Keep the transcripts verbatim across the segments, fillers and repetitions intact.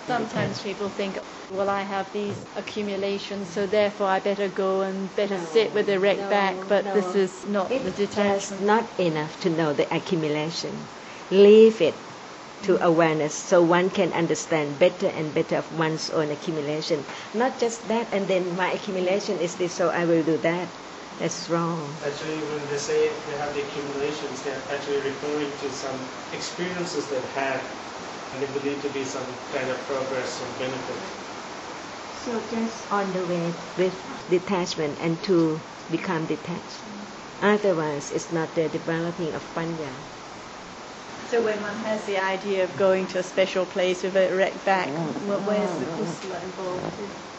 Sometimes people think, well, I have these accumulations, so therefore I better go and better no, sit with erect no, back, but no. This is not it's the detachment. It's not enough to know the accumulation. Leave it to mm. awareness so one can understand better and better of one's own accumulation. Not just that, and then my accumulation is this, so I will do that. That's wrong. Actually, when they say they have the accumulations, they're actually referring to some experiences they've had, and they believe to be some kind of progress or benefit. So just on the way with detachment and to become detached. Otherwise, it's not the developing of panya. So when one has the idea of going to a special place with an erect back, well, where's the kusala involved?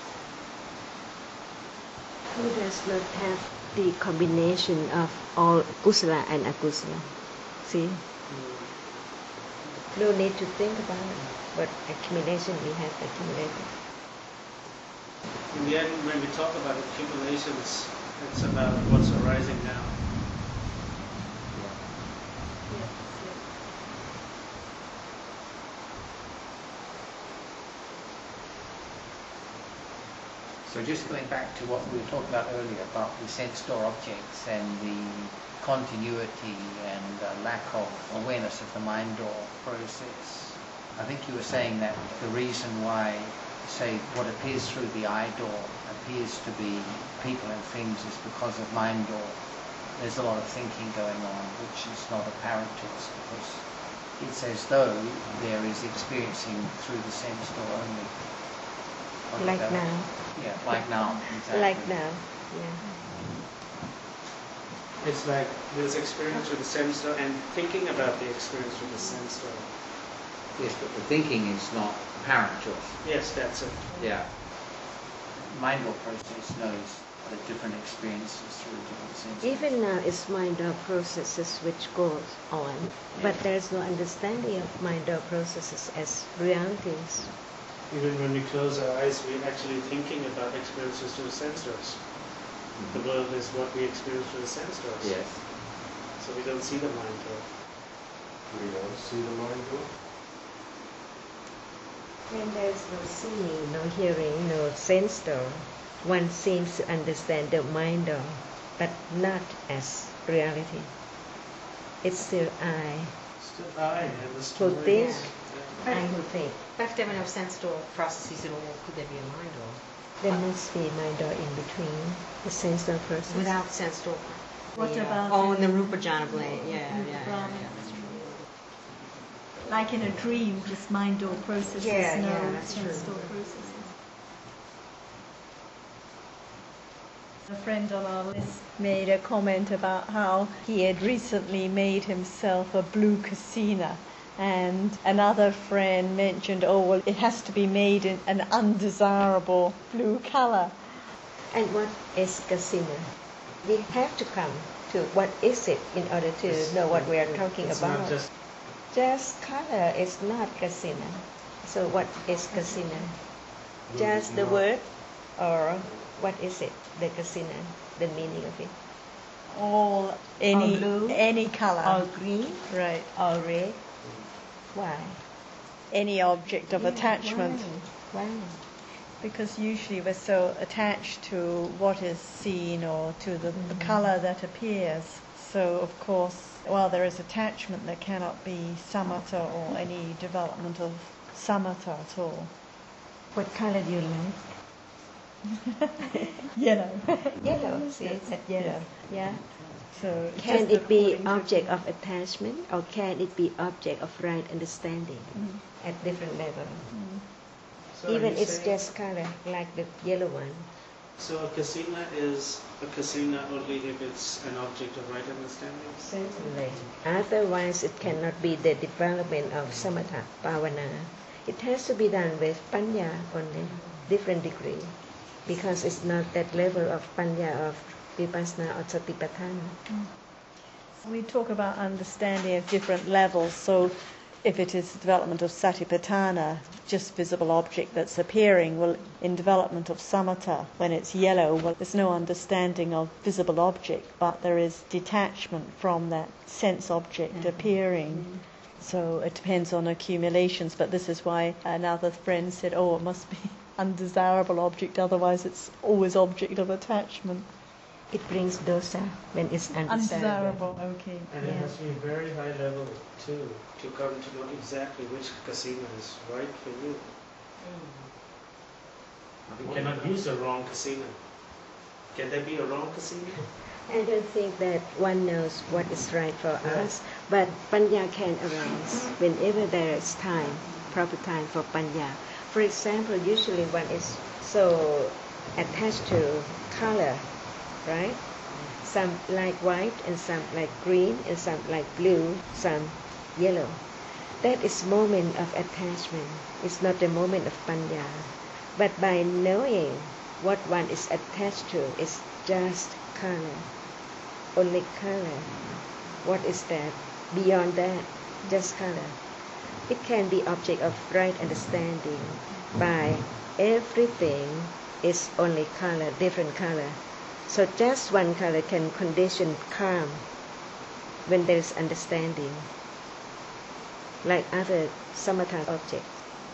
Who does not have the combination of all kusala and akusala? See? No need to think about it. What accumulation we have accumulated. In the end, when we talk about accumulations, it's about what's arising now. So just going back to what we were talking about earlier about the sense door objects and the continuity and uh, lack of awareness of the mind door process. I think you were saying that the reason why, say, what appears through the eye door appears to be people and things is because of mind door. There's a lot of thinking going on which is not apparent to us because it's as though there is experiencing through the sense door only. What like now. Yeah, like now. Exactly. Like now, yeah. It's like there's experience with the sense door and thinking about the experience with the sense door. Yes, but the thinking is not apparent to us. Yes, that's it. Yeah. Mind door process knows the different experiences through different senses. Even now it's mind door processes which goes on, but there's no understanding of mind door processes as realities. Even when we close our eyes, we're actually thinking about experiences through the sense doors. Mm-hmm. The world is what we experience through the sense doors. Yes. So we don't see the mind door. We don't see the mind door? When there's no seeing, no hearing, no sense door, one seems to understand the mind door, but not as reality. It's still I. Still I, and the Who think, yeah. I who think. But if there were no sense door processes at all, could there be a mind door? There must be mind door in between the sense door process. Without sense door. What the, about? Uh, oh, in the Rupa Jhana blade. Yeah, yeah, yeah, yeah, yeah, that's true. Like in a dream, just mind door processes, yeah, no yeah, that's sense true. door processes. A friend on our list made a comment about how he had recently made himself a blue kasina. And another friend mentioned, oh, well, it has to be made in an undesirable blue color. And what is kasina? We have to come to what is it in order to it's, know what we are talking it's about. Not just, just color is not kasina. So what is kasina? Just the word, or what is it? The kasina, the meaning of it. All any all blue, any color. All green, right? All red. Why? Any object of yeah, attachment. Why? Why? Because usually we're so attached to what is seen or to the, mm-hmm. the color that appears. So of course, while there is attachment, there cannot be samatha or any development of samatha at all. What color do you like? Yellow. Yellow. See, it's at yellow. Yeah. So can it be object of attachment, or can it be object of right understanding mm. at different level? Mm. So even it's just color, like the yellow one. So a kasina is a kasina only if it's an object of right understanding? Certainly. Otherwise it cannot be the development of samatha, bhavana. It has to be done with panya only, different degree, because it's not that level of panya of vipassana or satipatthana. Mm. We talk about understanding at different levels, so if it is development of satipatthana, just visible object that's appearing, well, in development of samatha, when it's yellow, well, there's no understanding of visible object, but there is detachment from that sense object mm-hmm. appearing. Mm-hmm. So it depends on accumulations, but this is why another friend said, oh, it must be undesirable object, otherwise it's always object of attachment. It brings dosa when it's undesirable. Undesirable, okay. And Yeah. it has to be very high level too, to come to know exactly which casino is right for you. You cannot use a wrong casino. Can there be a wrong casino? I don't think that one knows what is right for us, but panya can arise whenever there is time, proper time for panya. For example, usually one is so attached to color, right? Some like white and some like green and some like blue, some yellow. That is moment of attachment. It's not the moment of panya. But by knowing what one is attached to is just color, only color. What is that? Beyond that, just color. It can be object of right understanding by everything is only color, different color. So just one color can condition calm when there is understanding, like other samatha objects.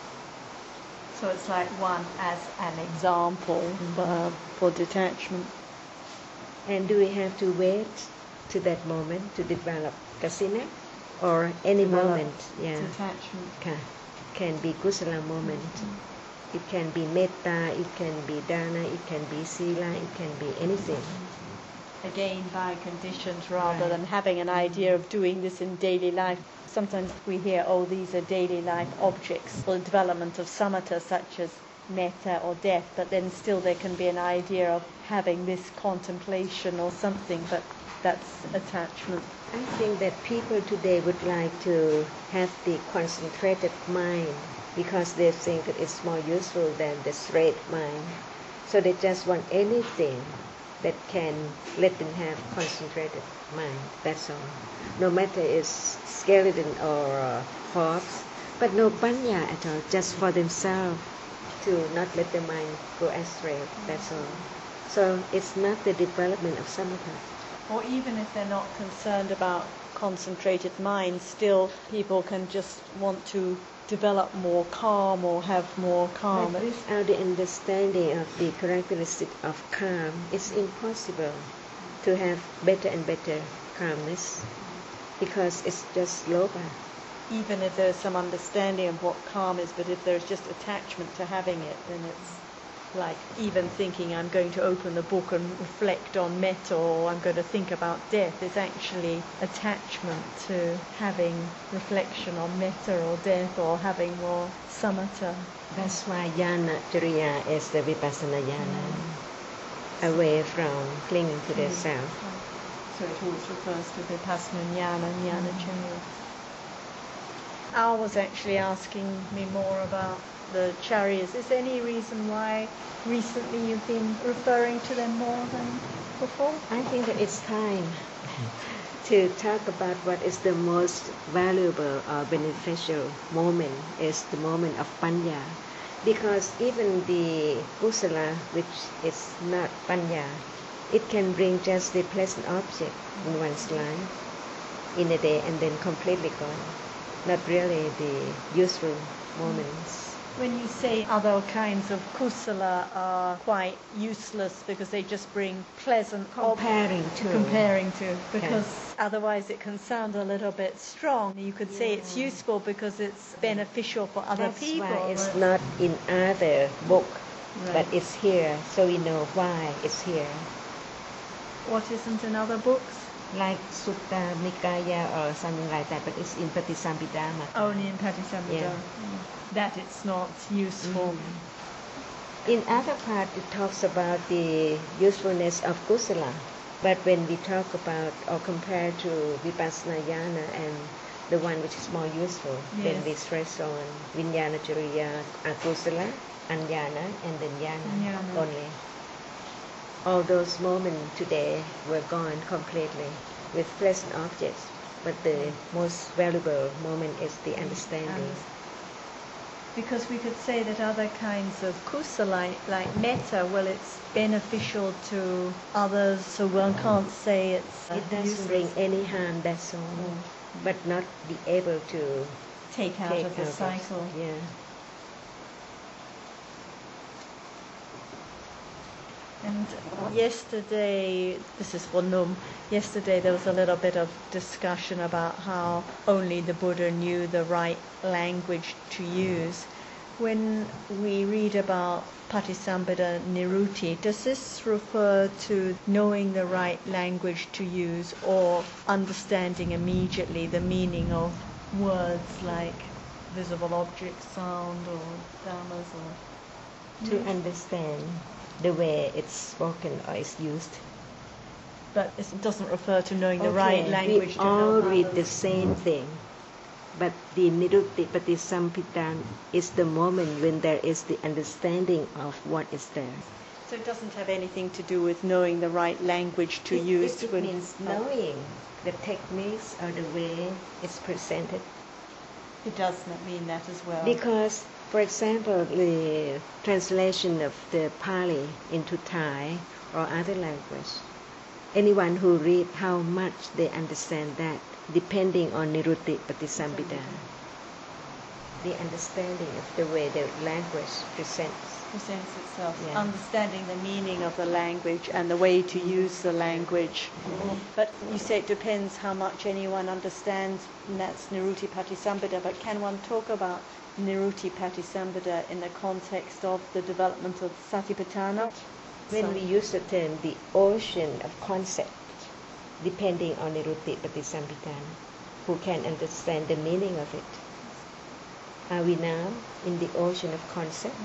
So it's like one as an example uh, for detachment. And do we have to wait to that moment to develop kasina? Or any Develop moment, yeah, Detachment. can, can be kusala moment. It can be metta, it can be dana, it can be sila, it can be anything. Again, by conditions rather Right. than having an idea of doing this in daily life. Sometimes we hear, oh, these are daily life objects for the development of samatha, such as metta or death, but then still there can be an idea of having this contemplation or something, but that's attachment. I think that people today would like to have the concentrated mind because they think that it's more useful than the straight mind. So they just want anything that can let them have concentrated mind, that's all. No matter it's skeleton or uh, horse, but no panya at all, just for themselves to not let the mind go astray, that's all. So it's not the development of samatha. Or even if they're not concerned about concentrated mind, still people can just want to develop more calm or have more calm. But without the understanding of the characteristic of calm, it's impossible to have better and better calmness because it's just loba. Even if there's some understanding of what calm is, but if there's just attachment to having it, then it's like even thinking I'm going to open the book and reflect on metta, or I'm going to think about death, is actually attachment to having reflection on metta or death, or having more samatha. That's why jnana jariya is the vipassana jnana, away from clinging to the self. So it always refers to vipassana jnana, jnana charya. Al was actually asking me more about the charyas. Is there any reason why recently you've been referring to them more than before? I think that it's time to talk about what is the most valuable or beneficial moment is the moment of panya. Because even the kusala, which is not panya, it can bring just the pleasant object in one's life in a day and then completely gone. Not really the useful moments. When you say other kinds of kusala are quite useless because they just bring pleasant ob- Comparing to. comparing to, because otherwise it can sound a little bit strong. You could say it's useful because it's beneficial for other That's people. why it's but- not in other book, Right. but it's here, so we know why it's here. What isn't in other books? Like Sutta Nikaya or something like that, but it's in Patisampidama. Only in Patisamhita. Yeah. That it's not useful. In other part, it talks about the usefulness of kusala, but when we talk about or compare to vipassana jnana and the one which is more useful, then Yes. we stress on vijnana jariya, akusala, anjana, and then jnana Jnana. only. All those moments today were gone completely with pleasant objects, but the most valuable moment is the understanding. And because we could say that other kinds of kusala, like metta, well, it's beneficial to others, so one can't say it's uh, It doesn't useless. bring any harm, that's all. but not be able to Take out take of the out of- cycle. yeah. And yesterday, this is for Num, yesterday there was a little bit of discussion about how only the Buddha knew the right language to use. When we read about Patisambhida Niruti, does this refer to knowing the right language to use or understanding immediately the meaning of words like visible object, sound, or dhammas? Or To understand the way it's spoken or is used. But it doesn't refer to knowing the Okay, right language we to all help read others. the same thing, but the Nirutti Patisampita is the moment when there is the understanding of what is there. So it doesn't have anything to do with knowing the right language to it, use. It, it when- means knowing the techniques or the way it's presented. It does not mean that as well. Because, for example, the translation of the Pali into Thai or other language, anyone who read how much they understand that, depending on Nirutti Patisampita, the understanding of the way the language presents. presents itself, Yeah. understanding the meaning of the language and the way to use the language. But you say it depends how much anyone understands, and that's Nirutti Patisambhida. But can one talk about Nirutti Patisambhida in the context of the development of Satipatthana? When So- we use the term the ocean of concept, depending on Nirutti Patisampita, who can understand the meaning of it. Are we now in the ocean of concept?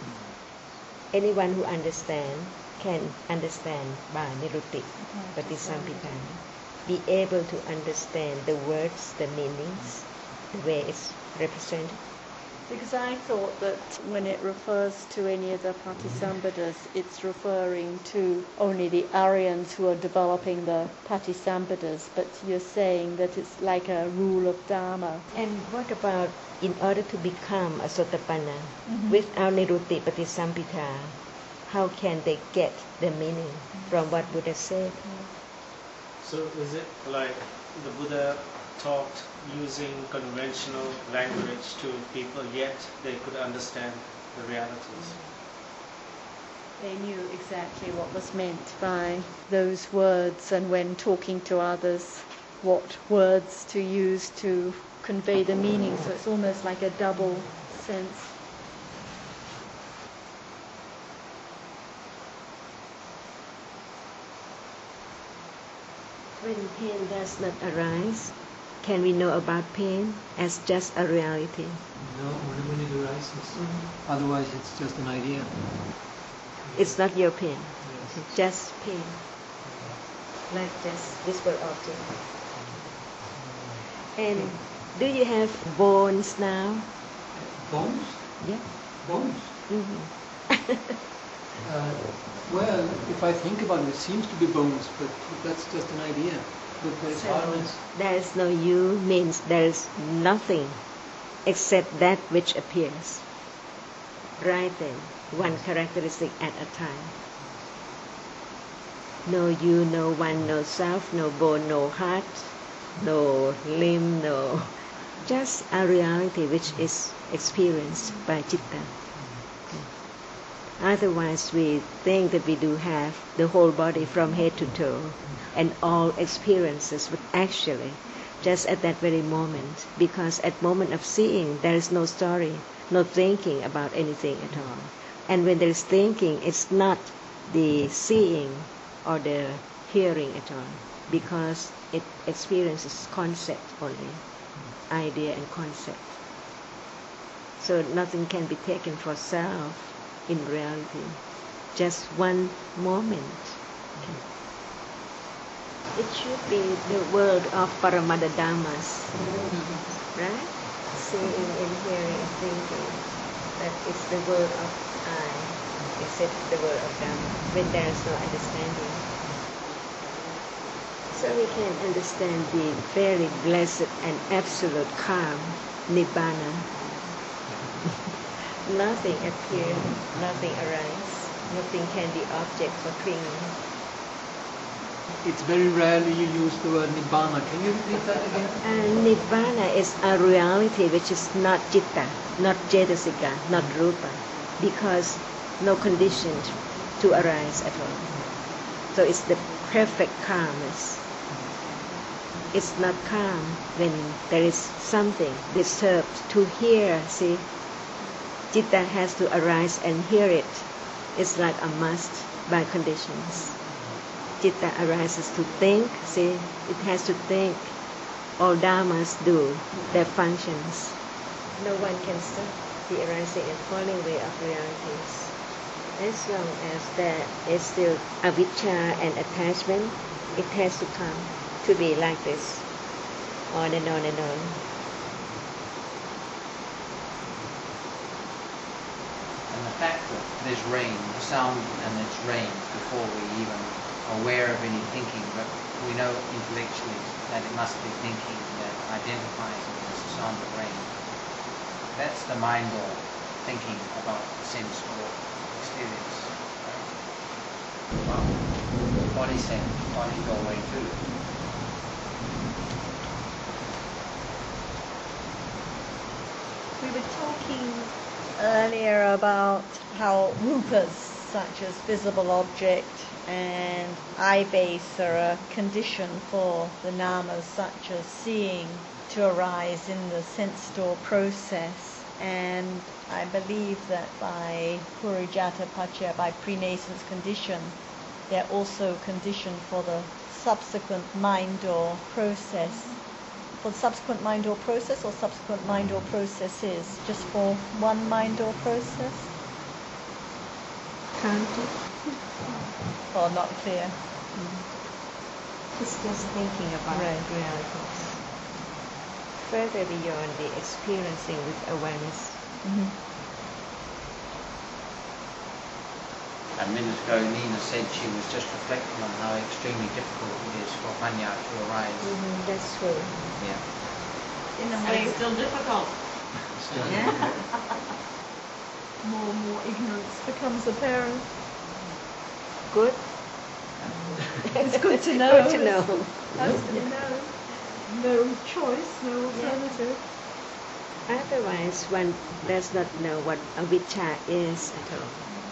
Anyone who understands can understand by Nirutti Patisampita, be able to understand the words, the meanings, the way it's represented. Because I thought that when it refers to any of the Patisambhidas, it's referring to only the Aryans who are developing the Patisambhidas, but you're saying that it's like a rule of Dharma. And what about in order to become a Sotapanna, Mhm. without Nirutti Patisampita, how can they get the meaning from what Buddha said? So is it like the Buddha talked using conventional language to people, yet they could understand the realities? They knew exactly what was meant by those words, and when talking to others, what words to use to convey the meaning. So it's almost like a double sense. When pain does not arise, can we know about pain as just a reality? No, only when it arises. Otherwise, it's just an idea. It's not your pain, Yes. it's just pain, like just visible object. And do you have bones now? Bones? Yeah. Bones? hmm Uh, well, if I think about it, it seems to be bones, but that's just an idea. But there is hardness. There is no you means there is nothing except that which appears. Right then, one characteristic at a time. No you, no one, no self, no bone, no heart, no limb, no... Just a reality which is experienced by citta. Otherwise, we think that we do have the whole body from head to toe and all experiences, but actually, just at that very moment, because at moment of seeing, there is no story, no thinking about anything at all. And when there is thinking, it's not the seeing or the hearing at all, because it experiences concept only, idea and concept. So nothing can be taken for self in reality, just one moment. It should be the world of Paramada Dhammas, right? Seeing and hearing and thinking, that it's the world of I, except the world of Dhamma, when there is no understanding. So we can understand the very blessed and absolute calm, Nibbana. Nothing appears, nothing arises, nothing can be object for clinging. it's very rarely you use the word nibbana. Can you repeat that again? And Nibbana is a reality which is not citta, not cetasika, not rupa, because no condition to arise at all. So it's the perfect calmness. It's not calm when there is something disturbed to hear, see. Citta has to arise and hear it. It's like a must by conditions. Citta arises to think, see, it has to think. All dharmas do their functions. No one can stop the arising and falling away of realities. As long as there is still avijja and attachment, it has to come to be like this, on and on and on. And the fact that there's rain, the sound and it's rain before we even are aware of any thinking, but we know intellectually that it must be thinking that identifies it as the sound of rain. That's the mind or thinking about the sense or experience. Right? Well, body sense, body doorway too. We were talking earlier about how rupas, such as visible object and eye base, are a condition for the namas, such as seeing, to arise in the sense door process. And I believe that by Purujata Paccaya, by prenascence condition, they're also conditioned for the subsequent mind door process. For the subsequent mind door process, or subsequent mind door processes, just for one mind door process? Counting. Or not clear? It's just thinking about Right. realities. Further beyond the experiencing with awareness. Mm-hmm. A minute ago, Nina said she was just reflecting on how extremely difficult it is for panya to arise. Mm-hmm. That's true. Yeah. In a way, it's still difficult. Yeah. More and more ignorance becomes apparent. Good. It's good to know. Good to know. Has to know. No choice, no alternative. Otherwise, one does not know what avijja is at all.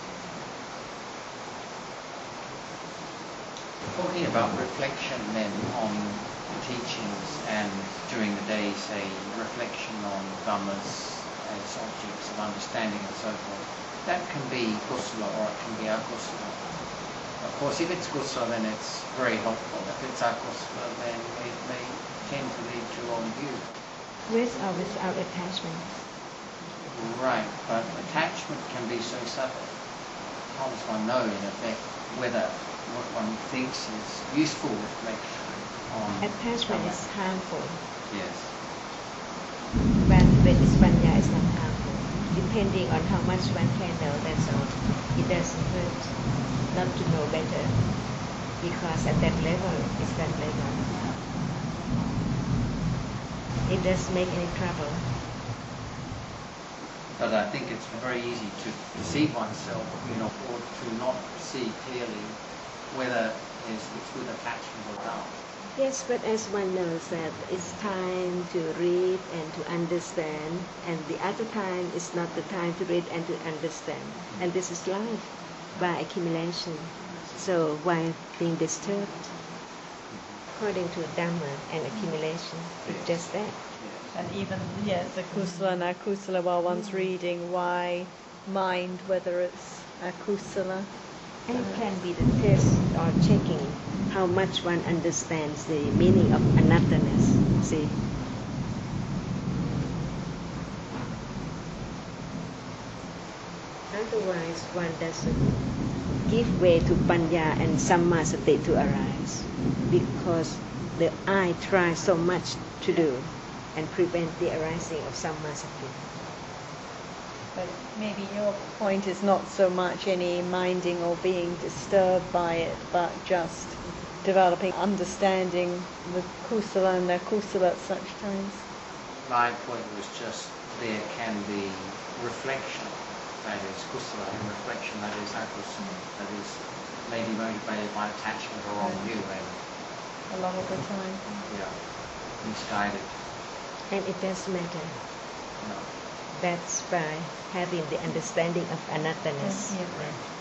Talking about reflection then on the teachings and during the day, say, reflection on dhammas as objects of understanding and so forth, that can be kusala or it can be akusala. Of course, if it's kusala, then it's very helpful. If it's akusala, then it may tend to lead to wrong view. With or without attachment. Right, but attachment can be so subtle. How does one know, in effect, whether what one thinks is useful reflection on Attachment is harmful. Yes. But when it's panya, it's not harmful. Depending on how much one can know, that's all. It doesn't hurt not to know better. Because at that level, it's that level. It doesn't make any trouble. But I think it's very easy to deceive oneself, you know, or to not see clearly whether it's, it's with attachment or without. Yes, but as one knows that it's time to read and to understand, and the other time is not the time to read and to understand. And this is life by accumulation. So why being disturbed? According to Dhamma and accumulation, it's just that. And even, yes, the kusala and akusala while one's reading, why mind whether it's akusala? And it can be the test or checking how much one understands the meaning of anatthaness. See? Otherwise, one doesn't give way to panya and sammasati to arise, because the eye tries so much to do and prevent the arising of sammasati. But maybe your point is not so much any minding or being disturbed by it, but just developing understanding with kusala and akusala at such times. My point was just there can be reflection that is kusala, and reflection, that is akusala, that is maybe motivated by attachment or wrong view and A lot of the time. yeah, misguided. And it does matter. No. That's by having the understanding of anattanas. Yeah. Yeah.